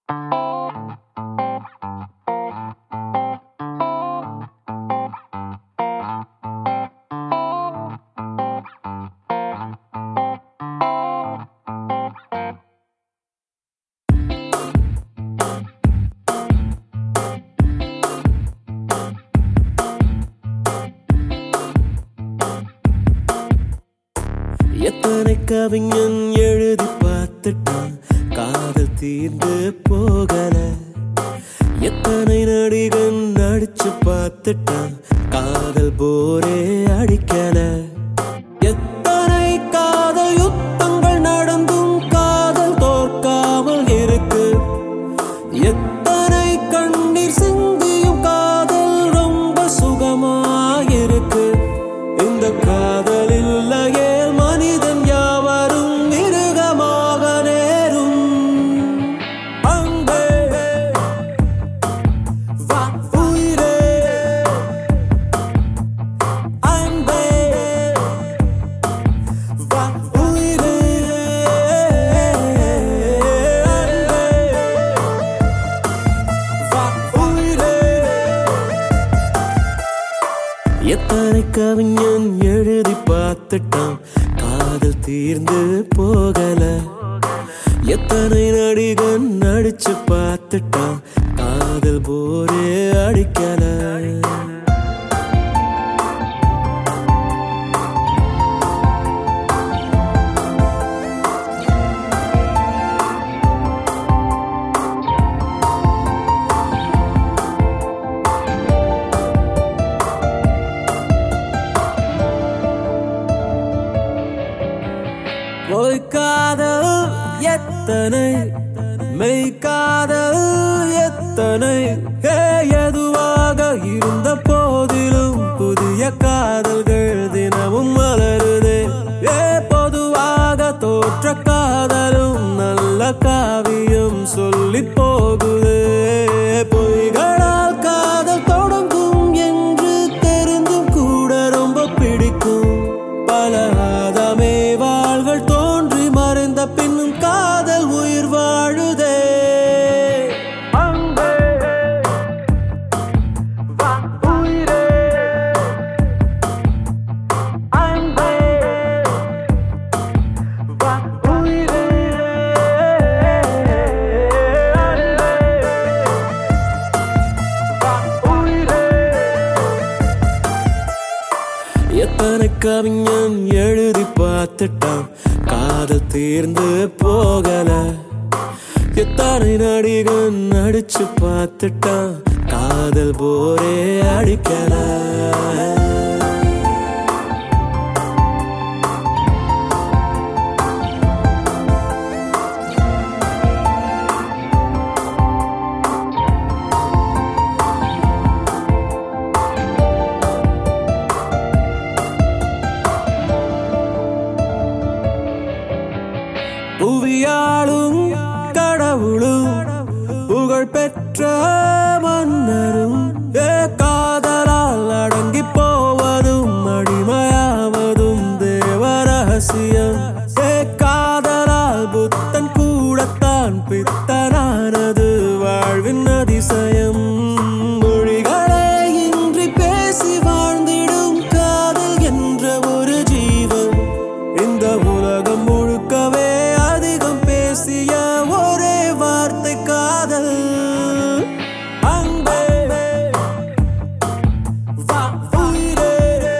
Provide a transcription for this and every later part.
எத்தனை கவிஞன் எழுதி பார்த்துட்டான், காதல் தீர்ந்து போகல. எத்தனை நடிகன் நடிச்சு பார்த்துட்டான், காதல் போரே அடிக்கல. எத்தனை காதல் யுத்தங்கள் நடந்தும் காதல் தோற்காமல் இருக்கு. எத்தனை கண்ணீர் சிந்தியும் காதல் ரொம்ப சுகமாயிருக்கு. இந்த காதல் இல்லையே மனிதன் யாவரும் மிருகமாக நேரும். அங்கே வா உயிரே, அன்பே வா உயிரே, அன்பே வா உயிரே. எத்தனை கவிஞன் எழுதி பார்த்துட்டான், காதல் தீர்ந்து போகல. எத்தனை நடிகன் நடிச்சு பார்த்துட்டான், காதல் போரே அடிக்கல. பொய் காதல் எத்தனை, மெய் காதல் எத்தனை. எதுவாக இருந்த போதிலும் புதிய காதல்கள் தினமும் மலருதே. பொதுவாக தோற்ற காதலும் நல்ல காவியம் சொல்லி போகுதே. பொய்களால் காதல் தொடங்கும் என்று தெரிந்தும் கூட ரொம்ப பிடிக்கும். பல ஆதாமே வாள்கள் தோன்றி மறைந்த பின்னும் காதல் உயிர் வாழுதே. அன்பே வா உயிரே, அன்பே வா உயிரே, அன்பே வா உயிரே. எத்தனை கவிஞன் எழுதி பார்த்துட்டான், காதல் தீர்ந்து போகல. எத்தனை நடிகன் நடிச்சு பார்த்துட்டான், காதல் போரே அடிக்கல. புவியாளும் கடவுளும் புகழ் பெற்ற மன்னரும் காதலால் அடங்கி போவதும் அடிமையாவதும் தேவ ரகசியம். காதலால் புத்தன் கூடத்தான் பித்தனானது வாழ்வின் அதிசயம். மொழிகளே இன்றி பேசி வாழ்ந்திடும் காதல் என்ற ஒரு ஜீவன். இந்த உலகம் முழுக்கவே அதிகம் பேசிய ஒரே வார்த்தை காதல். அன்பே வா உயிரே,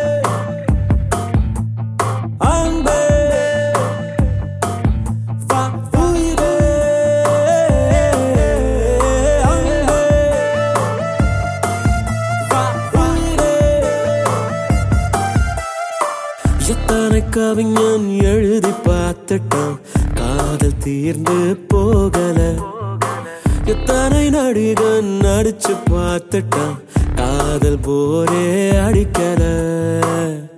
அன்பே வா உயிரே, அன்பே வா உயிரே. எத்தனை கவிஞன் எழுதி பார்த்துட்டான், காதல் தீர்ந்து போகல. எத்தனை நடிகன் நடிச்சு பார்த்துட்டான், காதல் போரே அடிக்கல.